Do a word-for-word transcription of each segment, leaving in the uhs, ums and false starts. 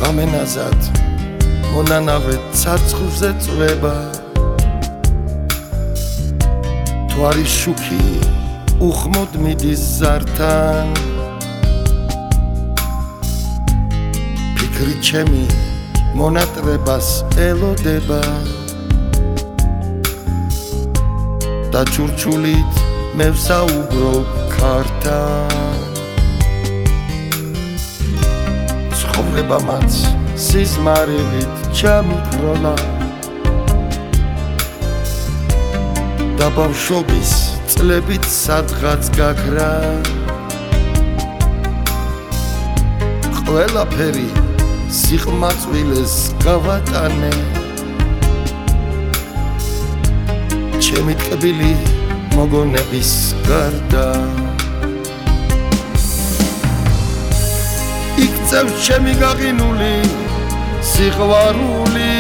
ღამენაზად მონანავე ცაცხლზე წვება თუ არის შუქი უხმოდ მიდის ზართან ფიქრი ჩემი მონატრებას ელოდება და ჩურჩულით მე ვსაუბრობ ქართან ცხოვრებამაც სიზმარილით ჩამიქროლა და ბავშვობის წლებით სადღაც გაქრა ყველაფერი სიღმაწვილეს გავატანე ჩემი ტკბილი მოგონების გარდა იქცევს ჩემი გაღინული სიყვარული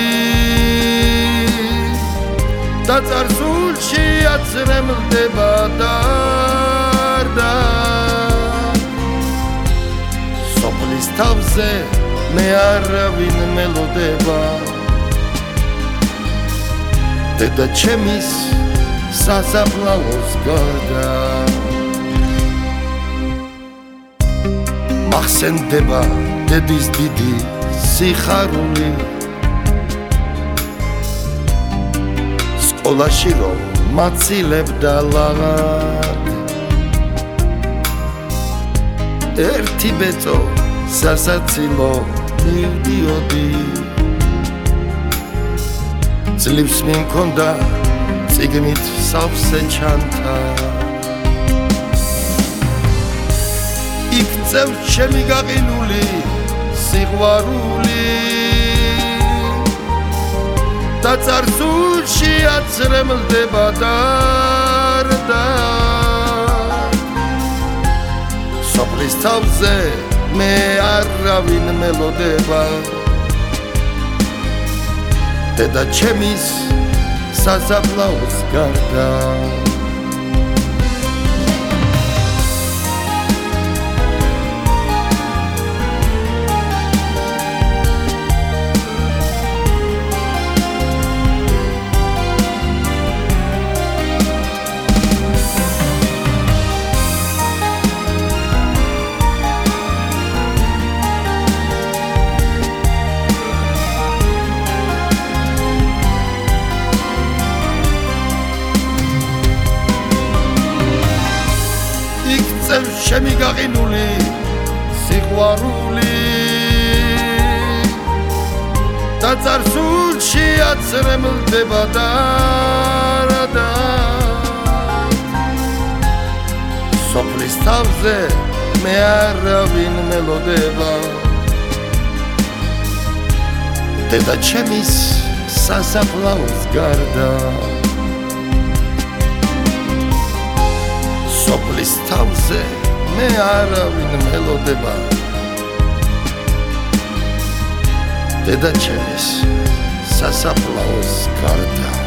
და წარსულში აცრემლდება დარდა სოფლის თავზე მე არავინ მელოდება დედა ჩემის სასაფლაოს გარდა მახსენდება დედის დიდი სიხარული სკოლაში რომ მაცილებდა ლაღად ერთი ბეწო სასაცილო მივდიოდი ძლივს მიმქონდა წიგნით სავსე ჩანთა იქცევს ჩემი გაყინული სიყვარული და წარსულში აცრემლდება დარდა სოფლის თავზე მე არავინ მელოდება დედა ჩემის სასაფლაოს გარდა ჩემი გაყინული სიყვარული და წარსულში აცრემლდება დარდა სოფლის თავზე მე არავინ მელოდება დედა ჩემის სასაფლაოს გარდა სოფლის თავზე მე არავინ მელოდება დედა ჩემის სასაფლაოს გარდა